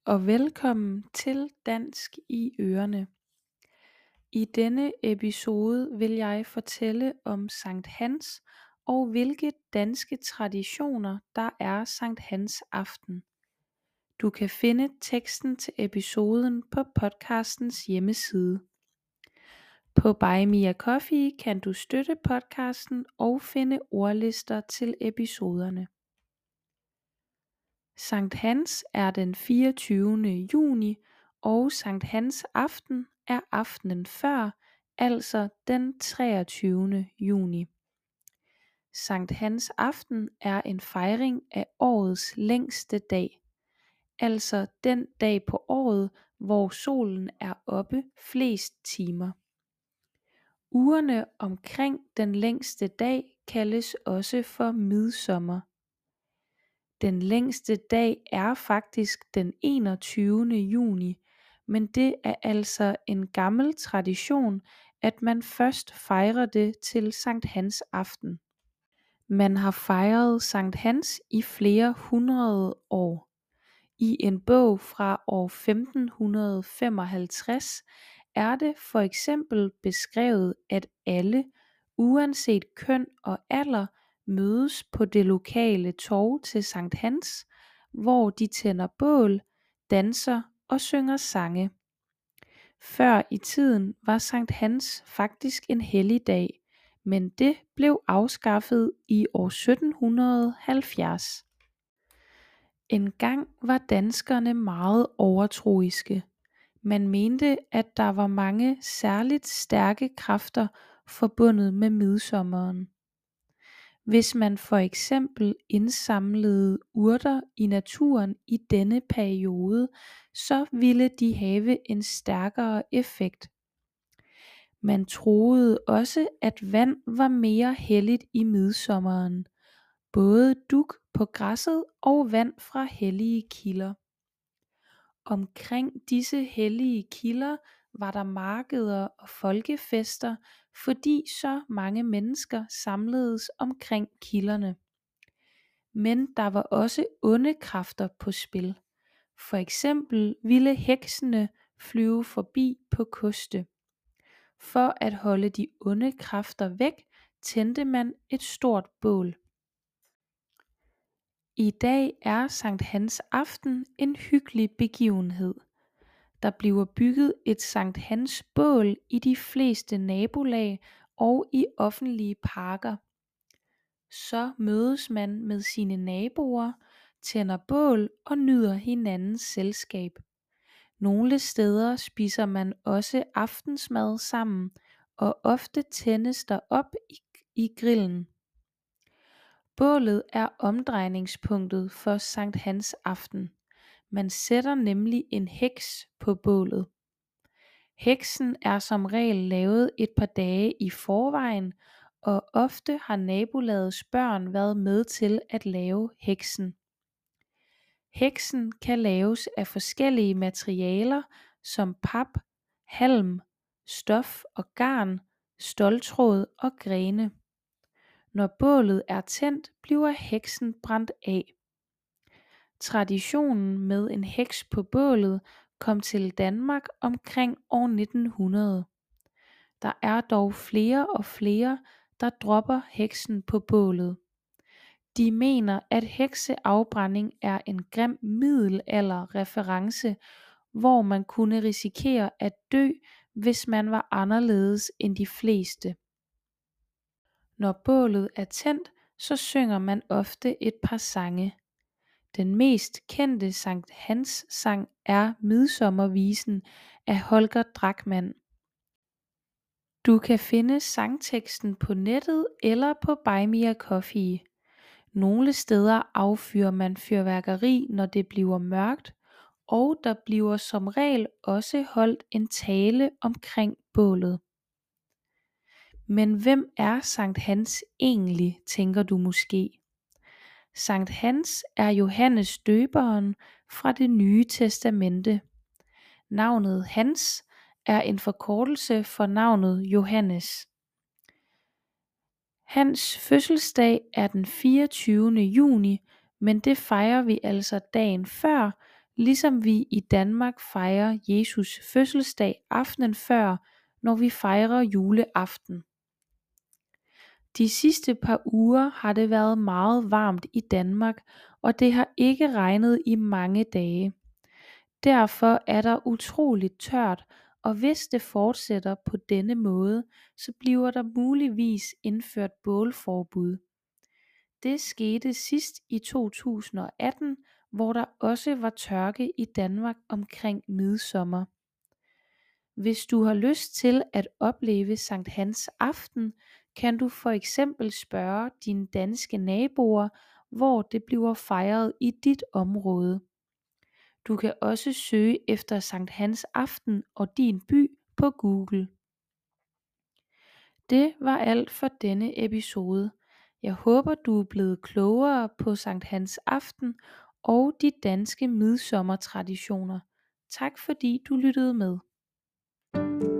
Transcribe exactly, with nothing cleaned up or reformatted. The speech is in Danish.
og velkommen til Dansk i Ørene. I denne episode vil jeg fortælle om Sankt Hans og hvilke danske traditioner der er Sankt Hans aften. Du kan finde teksten til episoden på podcastens hjemmeside. På Buy Me a Coffee kan du støtte podcasten og finde ordlister til episoderne. Sankt Hans er den fireogtyvende juni, og Sankt Hans aften er aftenen før, altså den treogtyvende juni. Sankt Hans aften er en fejring af årets længste dag, altså den dag på året, hvor solen er oppe flest timer. Ugerne omkring den længste dag kaldes også for midsommer. Den længste dag er faktisk den enogtyvende juni, men det er altså en gammel tradition, at man først fejrer det til Sankt Hans aften. Man har fejret Sankt Hans i flere hundrede år. I en bog fra år femten femoghalvtreds er det for eksempel beskrevet, at alle, uanset køn og alder, mødes på det lokale torv til Sankt Hans, hvor de tænder bål, danser og synger sange. Før i tiden var Sankt Hans faktisk en helligdag, men det blev afskaffet i år sytten halvfjerds. Engang var danskerne meget overtroiske. Man mente, at der var mange særligt stærke kræfter forbundet med midsommeren. Hvis man for eksempel indsamlede urter i naturen i denne periode, så ville de have en stærkere effekt. Man troede også, at vand var mere helligt i midsommeren, både dug på græsset og vand fra hellige kilder. Omkring disse hellige kilder var der markeder og folkefester, fordi så mange mennesker samledes omkring kilderne. Men der var også onde kræfter på spil. For eksempel ville heksene flyve forbi på koste. For at holde de onde kræfter væk, tændte man et stort bål. I dag er Sankt Hans aften en hyggelig begivenhed. Der bliver bygget et Sankt Hans bål i de fleste nabolag og i offentlige parker. Så mødes man med sine naboer, tænder bål og nyder hinandens selskab. Nogle steder spiser man også aftensmad sammen, og ofte tændes der op i, i grillen. Bålet er omdrejningspunktet for Sankt Hans aften. Man sætter nemlig en heks på bålet. Heksen er som regel lavet et par dage i forvejen, og ofte har nabolagets børn været med til at lave heksen. Heksen kan laves af forskellige materialer som pap, halm, stof og garn, ståltråd og grene. Når bålet er tændt, bliver heksen brændt af. Traditionen med en heks på bålet kom til Danmark omkring år nitten hundrede. Der er dog flere og flere, der dropper heksen på bålet. De mener, at hekseafbrænding er en grim middelalderreference, hvor man kunne risikere at dø, hvis man var anderledes end de fleste. Når bålet er tændt, så synger man ofte et par sange. Den mest kendte Sankt Hans sang er Midsommervisen af Holger Drachmann. Du kan finde sangteksten på nettet eller på Buy Me a Coffee. Nogle steder affyrer man fyrværkeri, når det bliver mørkt, og der bliver som regel også holdt en tale omkring bålet. Men hvem er Sankt Hans egentlig, tænker du måske? Sankt Hans er Johannes døberen fra Det Nye Testamente. Navnet Hans er en forkortelse for navnet Johannes. Hans fødselsdag er den fireogtyvende juni, men det fejrer vi altså dagen før, ligesom vi i Danmark fejrer Jesus fødselsdag aftenen før, når vi fejrer juleaften. De sidste par uger har det været meget varmt i Danmark, og det har ikke regnet i mange dage. Derfor er der utroligt tørt, og hvis det fortsætter på denne måde, så bliver der muligvis indført bålforbud. Det skete sidst i to tusind og atten, hvor der også var tørke i Danmark omkring midsommer. Hvis du har lyst til at opleve Sankt Hans aften, kan du for eksempel spørge dine danske naboer, hvor det bliver fejret i dit område. Du kan også søge efter Sankt Hans aften og din by på Google. Det var alt for denne episode. Jeg håber du er blevet klogere på Sankt Hans aften og de danske midsommertraditioner. Tak fordi du lyttede med.